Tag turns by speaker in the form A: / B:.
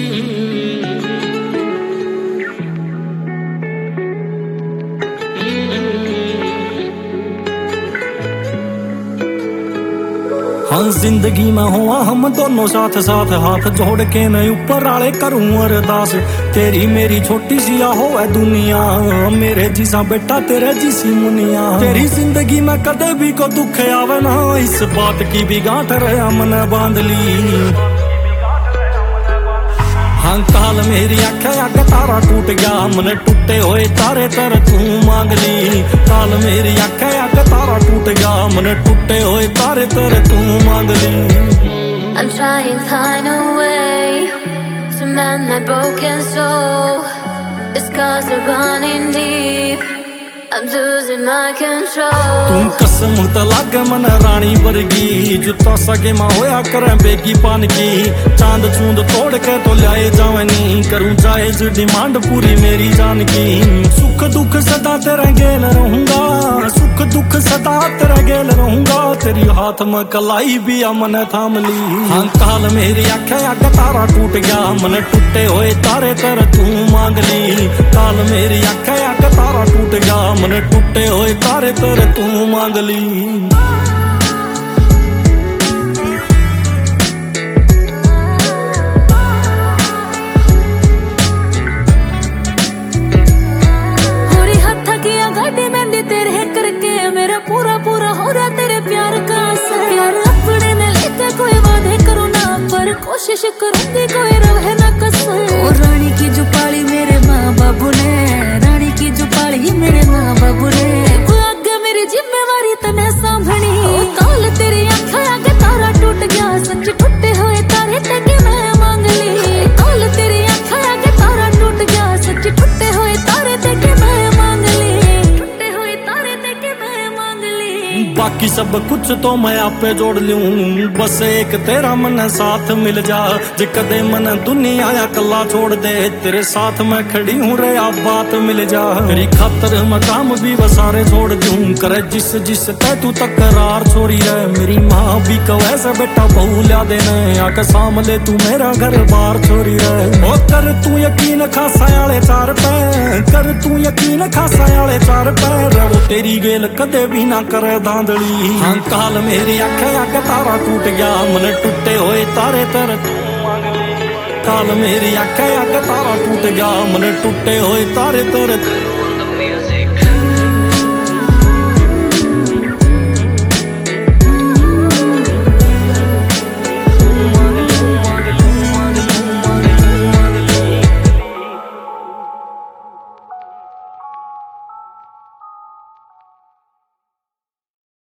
A: हाँ जिंदगी में हुआ हम दोनों साथ साथ, हाथ जोड़ के मैं ऊपर आले करूं अरदास। तेरी मेरी छोटी सी हो है दुनिया, मेरे जिसा बेटा तेरे जिसी मुनिया। तेरी जिंदगी में कदे भी को दुख आवे ना, इस बात की भी गांठ रहा मन बांध ली। हाँ काल मेरी आँखें आगे तारा टूट गया, मन टूटे हुए तारे तर तू मांग ली। काल मेरी आँखें आगे तारा टूट गया, मन टूटे हुए तारे तर तू मांग ली।
B: I'm trying to find a way to mend my broken soul. The scars are running deep, I'm losing my control.
A: तुम कसम तो लाग मन रानी वर्गी, जुता सगे माँ होया करें बेगी पान की। चांद चूंद तोड़ के तो लाए जावनी, करूं जायज डिमांड पूरी मेरी जान की। सुख दुख सदा तेरे गेल रहूंगा, सुख दुख सदा तेरे गेल रहूंगा। तेरी हाथ में कलाई भी मन थाम ली। हाँ काल मेरी आँखें आगे तारा टूट गया, मन टूटे हुए तारे तर तू मांग ली। काल मेरी आँखें आगे तारा टूट गया, मन टूटे हुए तारे तर तू मांग ली।
B: पूरी हथा किया गाड़ी मेहंदी तेरे करके, मेरा पूरा पूरा हो रहा तेरे प्यार का असर। यार अपने ने लेकर कोई वादे करूँ ना, पर कोशिश करूंगी कोई रहे ना कसर। और रानी की जो पाली मेरे माँ बाबू ने, रानी की जो पाली मेरे माँ बाबू ने, मेरी जिम्मेवारी तने सांभनी। काल तेरी आँखें आगे तारा टूट गया, सच टूटे हुए तारे तेके मैं मांग ली। काल तेरी आँखें आगे तारा टूट गया, सच टूटे हुए तारे तेके मैं मांग ली। टूटे हुए तारे तेके मैं मांग ली।
A: बाकी सब कुछ तो मैं आपे जोड़ लूं, बस एक तेरा मन साथ मिल जा। जे कदे मन दुनिया या कल्ला छोड़ दे, तेरे साथ मैं खड़ी हूँ रे आप बात मिल जा। तेरी खातर मकाम भी वसारे छोड़ दूं, करे जिस जिस तै तू तकरार छोड़ी है। मेरी माँ भी कवे से बेटा बहू ल्या देने, आके सामले तू मेरा घर बार छोड़ी है। ओ कर तू यकीन खासा आले चार पे, कर तू यकीन खासा आले चार पे। वो तेरी गेल कदे भी ना करे धांधली। हाँ काल मेरी आँखें आगे तारा टूट गया, मन टूटे हुए तारे तर तू मांग ली। काल मेरी आँखें आगे तारा टूट गया, मन टूटे हुए तारे तर